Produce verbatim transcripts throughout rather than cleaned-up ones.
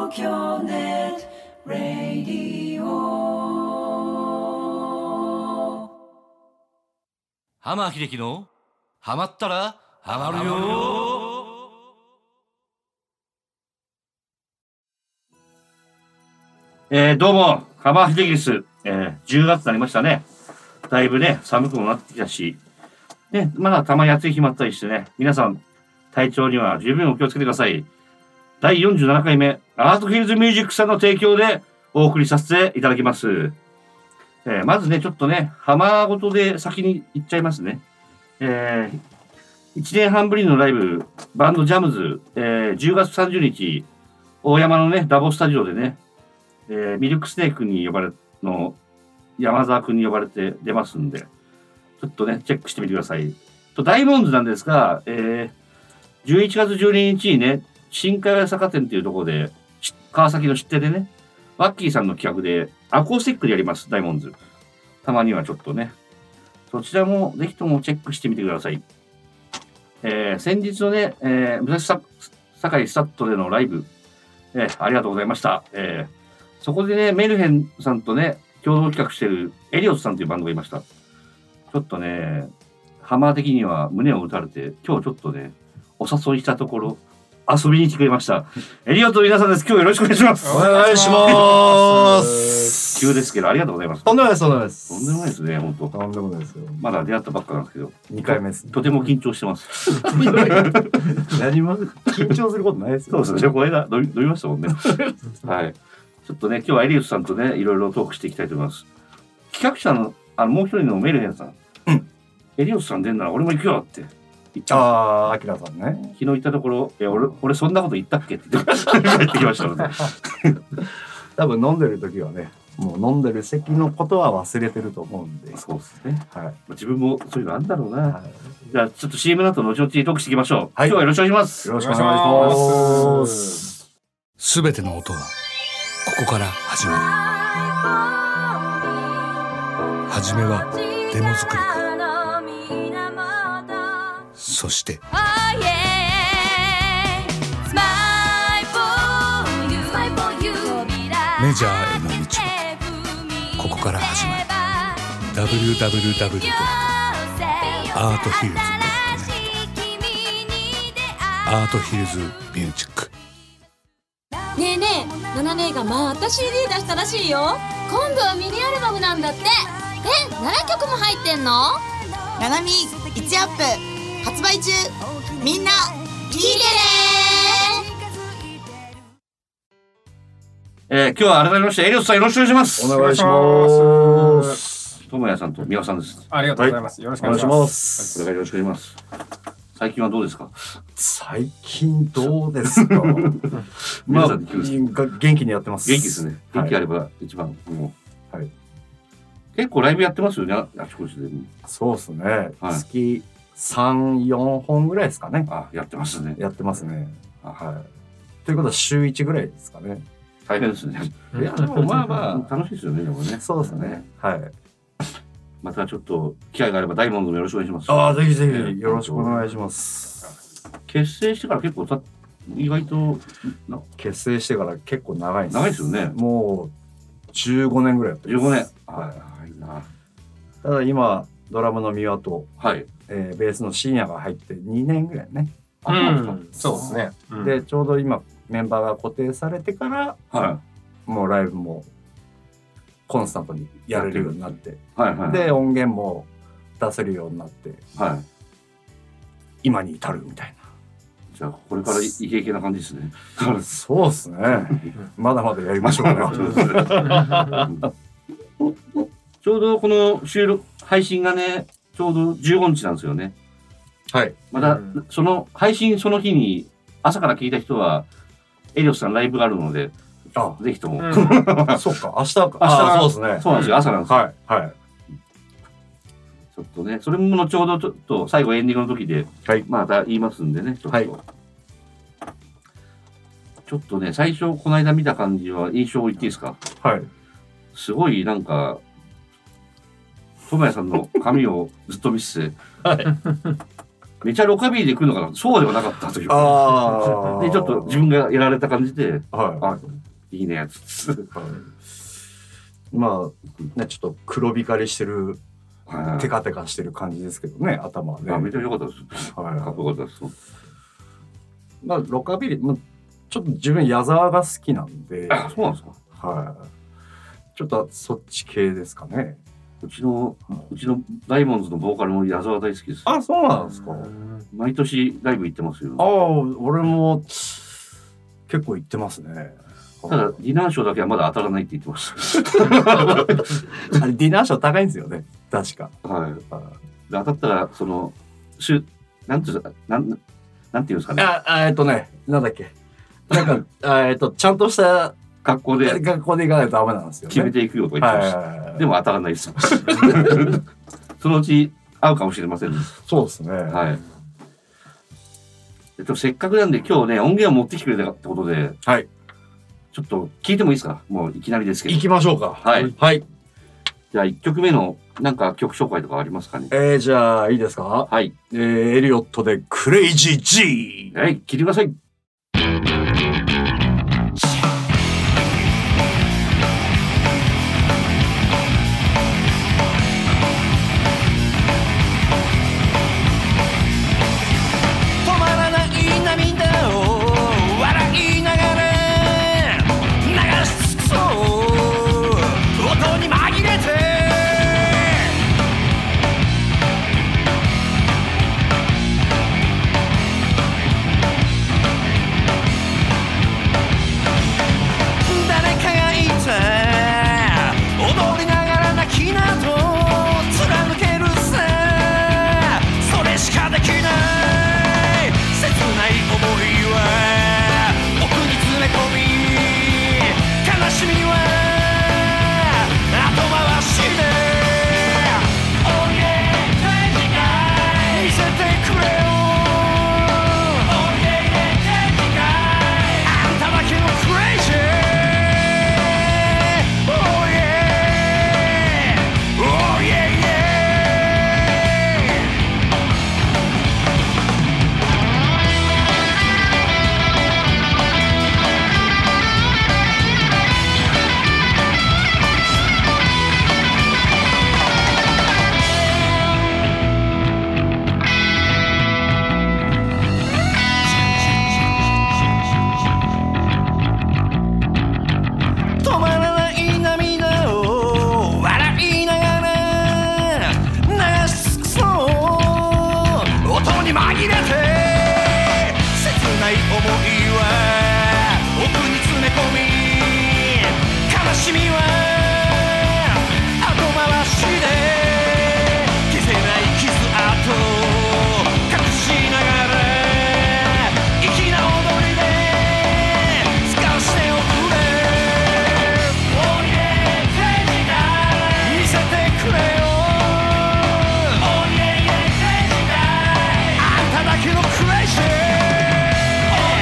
東京ネットラディオ。 浜秀樹のハマったらハマるよ。 えー、どうも浜秀樹です、えー。じゅうがつになりましたね。だいぶね寒くもなってきたし、ね、まだたまに暑い日もあったりしてね、皆さん体調には十分お気をつけてください。だいよんじゅうななかいめアートヒルズミュージックさんの提供でお送りさせていただきます。えー、まずねちょっとね浜ごとで先に行っちゃいますね。えー、いちねんはんぶりのライブバンドジャムズ、えー、じゅうがつさんじゅうにち大山のねダボスタジオでね、えー、ミルクスネークに呼ばれの山沢くんに呼ばれて出ますんで、ちょっとねチェックしてみてください。と大門ズなんですが、えー、じゅういちがつじゅうににちにね新海原坂店っていうところで川崎の出店でねワッキーさんの企画でアコースティックでやります。大門ズたまにはちょっとねそちらもぜひともチェックしてみてください。えー、先日のね、えー、武蔵境スタッドでのライブ、えー、ありがとうございました。えー、そこでねメルヘンさんとね共同企画しているエリオスさんというバンドがいました。ちょっとねハマー的には胸を打たれて今日ちょっとねお誘いしたところ遊びに来てくれました。エリオットの皆さんです。今日よろしくお願いします。 お願いします。 急ですけどありがとうございます。 とんでもないです。とんでもないです。 とんでもないですね本当。 とんでもないですよ。 まだ出会ったばっかなんですけどにかいめです、ね、 とても緊張してます。 何も緊張することないですよ。 そうですね。この間飲み飲みましたもんね。はい。ちょっとね今日はエリオスさんとねいろいろトークしていきたいと思います。企画者のあのもう一人のメルヘンさん、うん、エリオスさん出んなら俺も行くよって言っちゃう。 ああ、アキラさんね。 昨日言ったところ、いや俺俺そんなこと言ったっけって言って帰ってきましたので。 多分飲んでる時はね、もう飲んでる席のことは忘れてると思うんで。 そうですね。 はい。 自分もそういうのあるんだろうな。 はい、 じゃあちょっと シーエム の後後々トークしていきましょう。はい、今日はよろしくお願いします。 よろしくお願いします。 すべての音はここから始まる。はじめはデモ作りから。そしてメジャーへの道はここから始まる。 ダブリューダブリューダブリュー ドット アートヒルズ ドット ネット アートヒルズミュージック。 ねえねえ、ナナ姉がまた シーディー 出したらしいよ。今度はミニアルバムなんだって。え、ななきょくも入ってんの？ ナナミいちアップ発売中。みんな聞いてね。 えー、今日は改めましてエリオスさんよろしくお願いします。 お願いします。 ともやさんとみわさんです。 ありがとうございます。はい、よろしくお願いします。 これからよろしくお願いします。最近はどうですか？ 最近どうですか？まあ、元気にやってます。 元気ですね。元気あれば一番、はい、もう、はい。結構ライブやってますよね、あちこちで。 そうですね。はい、月さん、よんほんぐらいですかね。 あ、やってますね。 やってますね。はい。ということは週いちぐらいですかね。 大変ですね。いや、でもまあまあ楽しいですよね、でもね。 そうですね。はい。 またちょっと機会があれば大門でもよろしくお願いします。 ああ、ぜひぜひよろしくお願いします。 結成してから結構た意外と結成してから結構長いです。 長いですよね。 もうじゅうごねんぐらいやってます。 じゅうごねん。はい。いいな。 ただ今ドラムの三輪と、 はいえー、ベースの深夜が入ってにねんぐらいね。 うん、そうですね。 うん、でちょうど今メンバーが固定されてから、 はい、 もうライブもコンスタントにやれるようになって、 はいはい、 で音源も出せるようになって、 はい、 今に至るみたいな。 じゃあこれからイケイケな感じですね。 そうですね。まだまだやりましょうね。 ちょうどこの収録配信がねちょうどじゅうごにちなんですよね。 はい。 またその配信その日に朝から聞いた人はエリオスさんライブがあるので、あぜひとも。 うん、そうか明日明日そうですね。 そうなんですよ朝なんですよ。 はいはい。 ちょっとねそれも後ほどちょっと最後エンディングの時で、はい、また言いますんでねちょっと、はい、ちょっとね最初この間見た感じは印象を言っていいですか？ はい。 すごいなんか智也さんの髪をずっと見せて、はい、 めちゃロカビリーで来るのかな、そうではなかったというあでちょっと自分がやられた感じで、 はいあいいねやつ、 はい、まあねちょっと黒光りしてるはい、 テカテカしてる感じですけどね、頭はね。 あめちゃ良かったです、 はい、 かっこよかったです。 まあロカビリー、まあ、ちょっと自分矢沢が好きなんで、 あそうなんですか。 はい、ちょっとそっち系ですかね。 うちのうちのダイモンズのボーカルも矢沢大好きです。 あ、そうなんですか。 毎年ライブ行ってますよ。 ああ、俺も結構行ってますね。 ただディナーショーだけはまだ当たらないって言ってます。 あれディナーショー高いんですよね、確か。 はい。で当たったらそのしゅなんていうなんなんていうんですかね。 あ、あえっとね、なんだっけ。なんかあえっとちゃんとした学校で学校で行かないとダメなんですよね。 決めていくよとか言ってます。でも当たらないです。そのうち会うかもしれません、ね。 そうですね。 はい。えっとせっかくなんで今日ね音源を持ってきてくれたってことで、 はい。 ちょっと聞いてもいいですか。もういきなりですけど。 行きましょうか。 はいはい。 じゃあいっきょくめのなんか曲紹介とかありますかね。 えー、じゃあいいですか。 はい。 えー、エリオットでクレイジー G。 はい、聞いてください。 止まらない涙を笑いながら流し尽くそう音に紛れて誰かが言った踊りながら泣きなど貫けるさそれしかできない切ない想いは奥に詰め込み悲しみは後回しで Oh yeah 見せてくれよ Oh yeah あんただけの Crazy Oh yeah Oh yeah yeah止まらない涙を笑いながら流し尽くそう音に紛れて切ない想いは奥に詰め込み悲しみは後回しで消せない傷跡隠しながら粋な踊りで透かしておくれOh yeah 見せてくれよ Oh yeah あんただけの Crazy Oh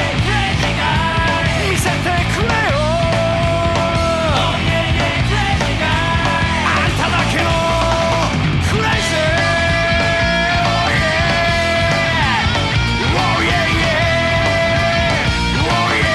yeah 見せてくれよ Oh yeah あんただけの Crazy Oh yeah Oh yeah Oh yeah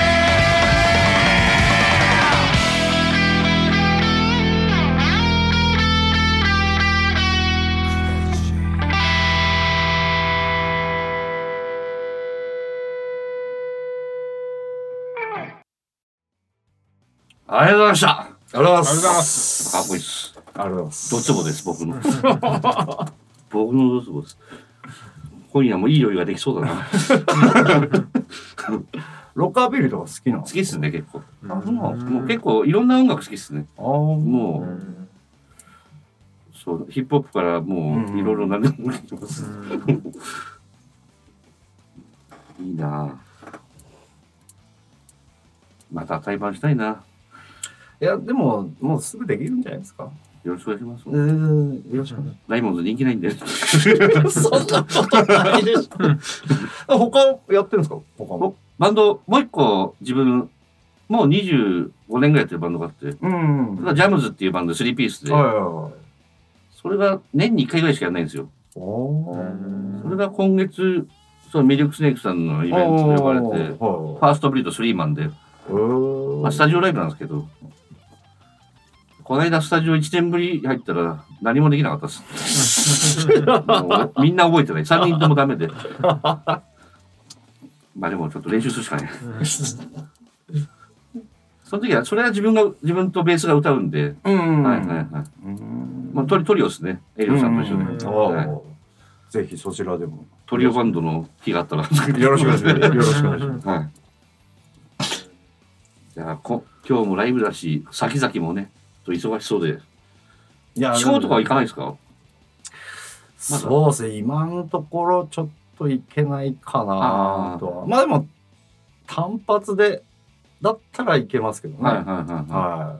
ありがとうございました。 ありがとうございます。 ありがとうございますかっこいいです。 ありがとうございます。 ドツボです僕の。僕のドツボです。今夜もいい酔いができそうだな。 ロッカービリーとか好きなの？ 好きっすね結構。 あ、そうなんですか。 もう結構いろんな音楽好きっすね。 あーもうそうヒップホップからもういろいろ何でも聴きます。いいな。また対バンしたいな。 いやでももうすぐできるんじゃないですか。 よろしくお願いします。 えー、よろしくお願いしダイモンド人気ないんで。 ます。そんなことないでしょ。他やってるんですか？他も。 バンドもう一個自分もうにじゅうごねんぐらいやってるバンドがあって、 うん。 それがジャムズっていうバンドスリーピースで、 はいはいはい。 それが年にいっかいぐらいしかやらないんですよ。 おそれが今月そのミルクスネークさんのイベントで呼ばれて、ファーストブリードスリーマンで、まあ、スタジオライブなんですけど、この間スタジオいちねんぶり入ったら何もできなかったです。もうみんな覚えてない。さんにんともダメで。まあでもちょっと練習するしかない。その時はそれは自分が自分とベースが歌うんで、うんはいはいはい。まあトリトリオですね。エリオさんと一緒で、はい。 ぜひそちらでもトリオバンドの日があったらよろしくお願いします。よろしくお願いします。はい。 じゃあこ今日もライブだし、先々もね、と忙しそうで。いや地方とかは行かないですか？ そうですね。今のところちょっと行けないかなとは。まあでも単発でだったらいけますけどね。はいはいはいはい。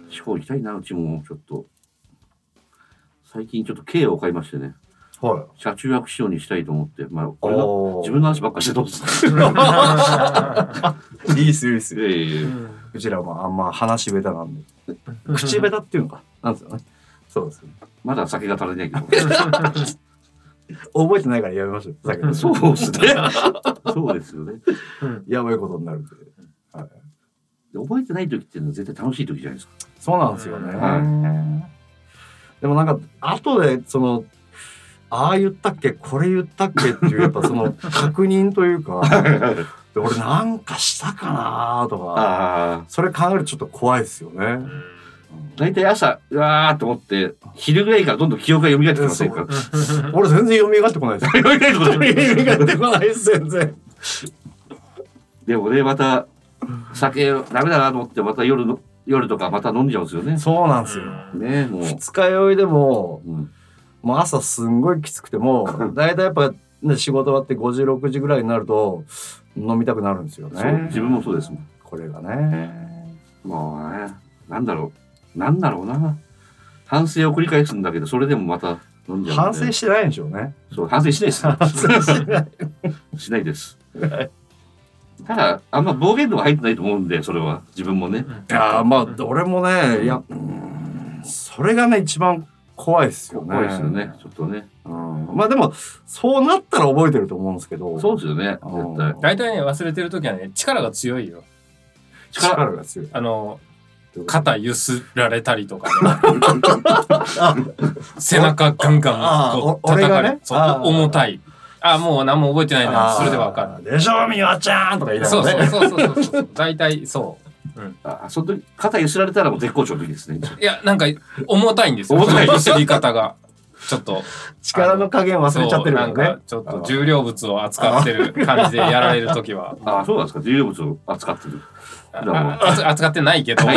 地方行きたいな、うちもちょっと。最近ちょっと軽を買いましてね。はい。車中泊仕様にしたいと思って、まあこれが自分の話ばっかりしてどうですか。 いいっすいいっす。ええ。うちらはあんま話下手なんで。口下手っていうのかなんですよね。そうですね。 まだ酒が足りないけど。 覚えてないからやめましょう。酒そうですね。そうですよね。 やばいことになるんで。はい。 覚えてない時っていうのは絶対楽しい時じゃないですか。 そうなんですよね。はい、でもなんか後でそのああ言ったっけこれ言ったっけっていうやっぱその確認というかで俺なんかしたかなとかそれ考えるとちょっと怖いですよね。 大体朝うわーと思って昼ぐらいからどんどん記憶が蘇ってきませんか。 俺全然蘇ってこないです。蘇ってこないです全然。 でもねまた酒ダメだなと思ってまた夜の夜とかまた飲んじゃうんですよね。 そうなんですよ。 ねもう二日酔いでも、うん、もう朝すんごいきつくてもだいたいやっぱ、ね、仕事終わってごじろくじぐらいになると飲みたくなるんですよね。 そう自分もそうですもん。 これがね。 もうねなんだろうなんだろうな反省を繰り返すんだけどそれでもまた飲んじゃう。 反省してないんでしょうね。 そう反省しないです。反省しないしないです。ただあんま暴言度が入ってないと思うんでそれは自分もね。 いやまあ俺もねいやそれがね一番怖いですよね。 怖いですよねちょっとね。 うんまあでもそうなったら覚えてると思うんですけど。 そうですよね絶対。 大体ね忘れてる時はね力が強いよ。 力, 力が強い。 あの肩ゆすられたりとか、ね、背中ガンガンこう叩かれ、ね、そう重たい。あもう何も覚えてないなそれでわかる。 でしょみわちゃんとか言いながらね。そうそうそうそうそう大体そう。 うん、あその時肩ゆすられたらもう絶好調の時ですね。 いやなんか重たいんですよ。重たいゆすり方がちょっと力の加減忘れちゃってるからね。 なんかちょっと重量物を扱ってる感じでやられる時は。 あそうなんですか重量物を扱ってる。 あ扱ってないけど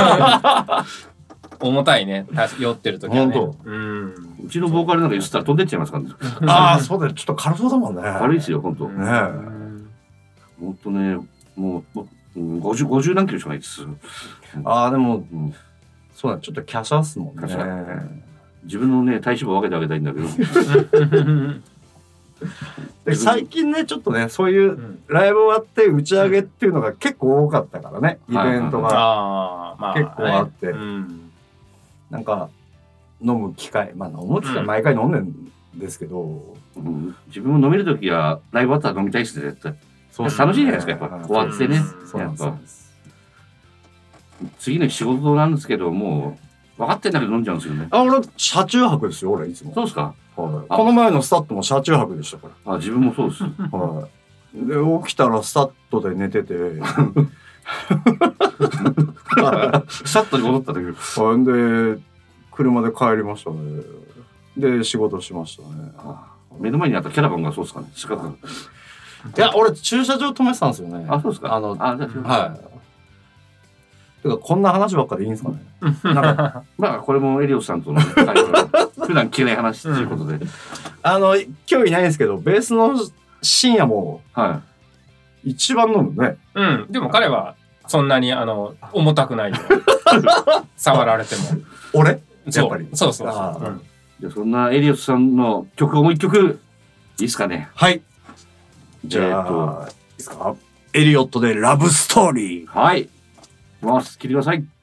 重たいね酔ってる時はね。本当。うんうちのボーカルなんかゆすったら飛んでっちゃいますからね。 ああそうだよちょっと軽そうだもんね。 軽いですよ本当。ね本当ねもう五十五十何キロしかないです。 ああでも、うん、そうだちょっと華奢っすもんね。 自分のね体脂肪分けてあげたいんだけど。 で最近ねちょっとねそういうライブ終わって打ち上げっていうのが結構多かったからね、イベントが結構あって、うん、なんか飲む機会まあ飲む機会毎回飲んでるんですけど、 うん、自分も飲める時はライブ終わったら飲みたいですね絶対。そう楽しいじゃないですかやっぱ終わってね。やっぱ次の仕事なんですけどもう分かってんだけど飲んじゃうんですよね。 あ俺車中泊ですよ俺いつも。 そうですか。 はい、この前のスタッドも車中泊でしたから。 あ自分もそうです。 はい、で起きたらスタッドで寝ててスタッドに戻った時で車で帰りましたね。で仕事しましたね。 あ目の前にあったキャラバンがそうですかね。仕方ないいや俺駐車場止めてたんですよね。 あそうですか。 あのあじゃあはいてかこんな話ばっかでいいんですかね。 なんかまあこれもエリオスさんとの会話普段聞けない話ということで、うん、 あの今日いないんですけどベースの深夜も、はい、一番飲むね。 うんでも彼はそんなにあの重たくないよ触られても。 俺やっぱりそうそうそうそう、 うん、じゃあそんなエリオスさんの曲をもう一曲いいですかね。 はいじゃあ、えー、いいですか。エリオットでラブストーリー。 はい。回す聞いてください。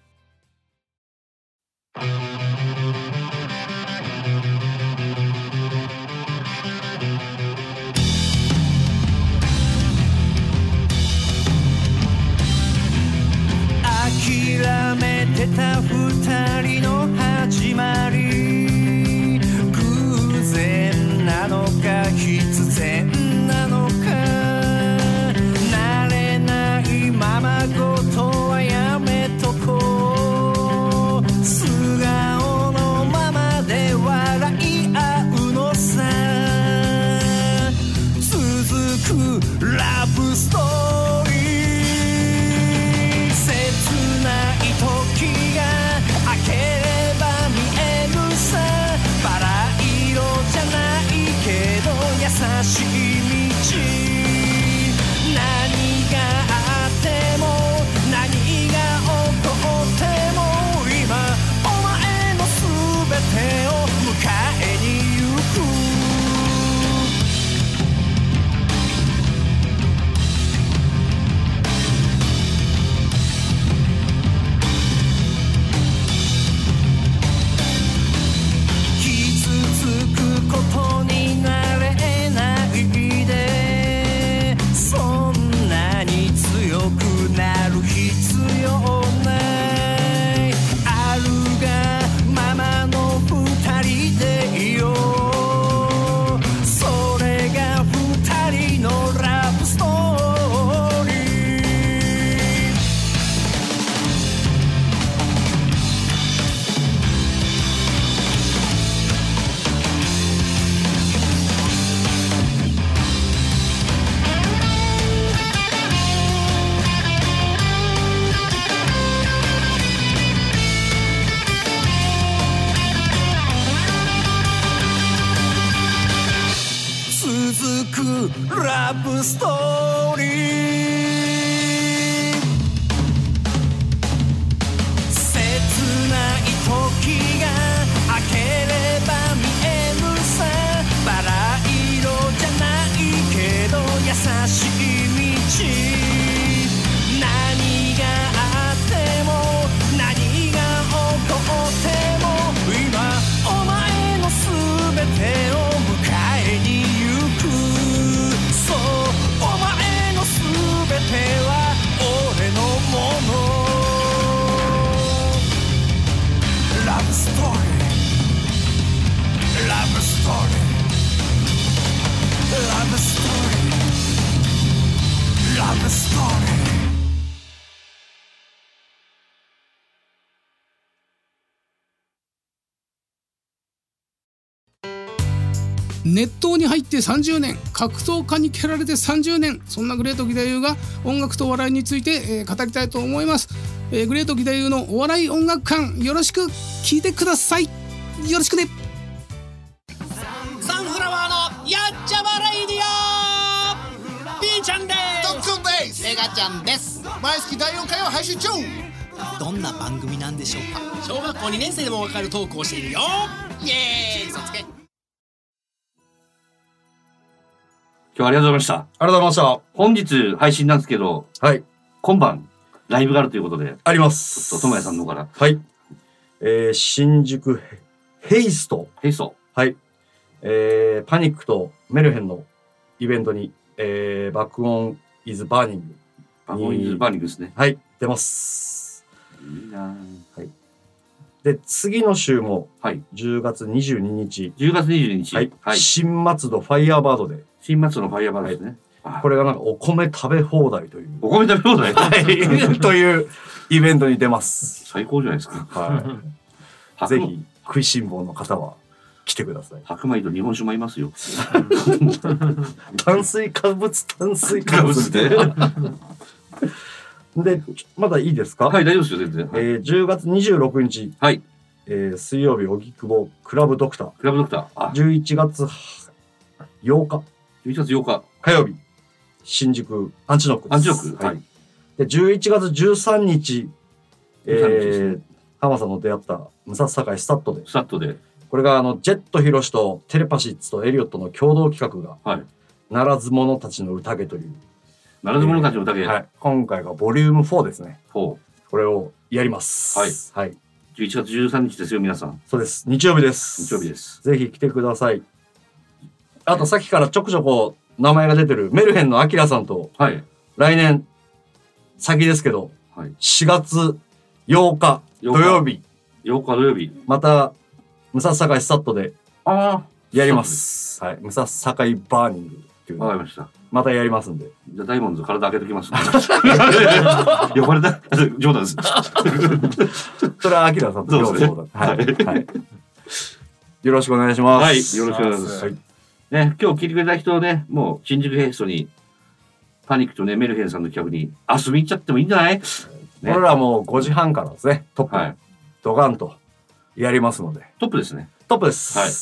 諦めてた二人の始まり、偶然なのか必然なのか、慣れないままごとはやめとこう、素顔のままで笑い合うのさ、続くラブストーリー、切ない時が明ければ見えるさ、バラ色じゃないけど優しい道、何があっても何が起こっても今お前のすべてを迎えに行く、ことになれないで、そんなに強くなる必要ない、あるがままの二人でいよう、それが二人のラブストーリー、続くラブストーリー、切ない時が明ければ見えるさ、バラ色じゃないけど優しい道、何があっても何が起こっても今お前のすべてを迎えに行く、そうお前のすべては俺のもの、ラブストーリー、ラブストーリー、ラブストーリー、ラブストーリー。 熱湯に入ってさんじゅうねん、格闘家に蹴られてさんじゅうねん、そんなグレート義太夫が音楽と笑いについて、えー、語りたいと思います、えー、グレート義太夫のお笑い音楽館、よろしく聞いてください。よろしくね。 サンフラワーのやっちゃまレイディオ、 B ちゃんです。 ドックンです。 メガちゃんです。 毎月だいよんかいを配信中。 どんな番組なんでしょうか。小学校にねん生でもわかるトークをしているよ。イエーイ、そつけ。 今日はありがとうございました。 ありがとうございました。 本日配信なんですけど、 はい。 今晩ライブがあるということで。 あります。 ちょっと友也さんの方から。 はい。えー、新宿ヘイスト。 ヘイスト。 はい。えー、パニックとメルヘンのイベントに、えー、爆音イズバーニング。 爆音イズバーニングですね。 はい。出ます。 いいな。はい。 で、次の週も、 はい。 じゅうがつにじゅうににち。 じゅうがつにじゅうににち。 はい。はい、新松戸ファイヤーバードで。 新松戸のファイヤーバードですね。 はい、これがなんかお米食べ放題という。 お米食べ放題はい。というイベントに出ます。 最高じゃないですか。 はい。ぜひ、食いしん坊の方は来てください。 白米と日本酒も合いますよ。 炭水化物、炭水化物で。で、まだいいですか？ はい、大丈夫ですよ、全然。 はい、えー、じゅうがつにじゅうろくにち。 はい。 えー、水曜日、荻窪クラブドクター。 クラブドクター。 じゅういちがつようか。 じゅういちがつようか。 火曜日。新宿アンチノックです。 アンチノック。はい。 で、じゅういちがつじゅうさんにち、えー、浜さんの出会ったムササカイスタッドで。 スタッドで。 これがあの、ジェットヒロシとテレパシッツとエリオットの共同企画が、はい。ならず者たちの宴という。 ならず者たちの宴、 えー、はい。今回がボリュームフォーですね。 フォー。 これをやります。 はい。 はい。 じゅういちがつじゅうさんにちですよ、皆さん。 そうです。日曜日です。 日曜日です。 ぜひ来てください。あとさっきからちょくちょこ名前が出てるメルヘンのアキラさんと、はい。来年、先ですけど、はい。しがつようか土曜日。 ようか土曜日。 また、ムササカイスタットであやります。はい。ムササカイバーニングっていうの。 わかりました。 またやりますんで。 じゃあダイモンド体開けときますんで。呼ばれた冗談です。 それはアキラさんと両方だ。はい。はい。よろしくお願いします。 はい。よろしくお願いします。はい。ね、今日聞いてくれた人をね、もう新宿ヘイストに、パニックとね、メルヘンさんの企画に遊びに行っちゃってもいいんじゃない？ね、 俺らもうごじはんからですね、トップ、はい、ドカンとやりますので。 トップですね。 トップです。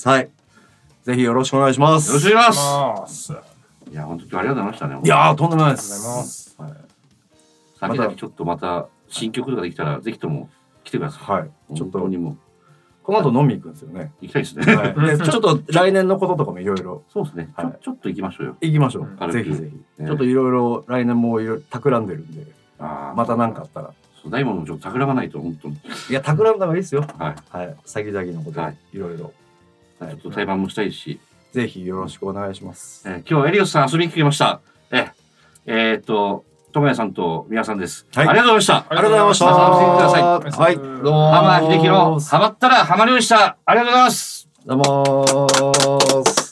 はい。はい、ぜひよろしくお願いします。 よろしくお願いします。いや、本当にありがとうございましたね。 いやー、とんでもないです。ありがとうございます。はい、 先々ちょっとまた新曲とかできたら、ぜひとも来てください。 はい。ちょっとにも。この後飲み行くんですよね。 行きたいですね。 はい、でちょっと来年のこととかもいろいろ。 そうですね。はい、ちょっと行きましょうよ。 行きましょう。ぜひぜひ。ちょっといろいろ来年もいろいろ企んでるんで。あまた何かあったら。 大門もちょっと企まないと本当に。 いや企んだ方がいいですよ。 はい。 はい。先々のこといろいろ。 ちょっと対バンもしたいし。 ぜひよろしくお願いします。 えー、今日はエリオスさん遊びに来てました。ええー、っと。ともやさんとみやさんです、はい。ありがとうございました。 ありがとうございました。 はい。どうも。浜秀樹のハマったらハマるようにした。ありがとうございます。 どうもー。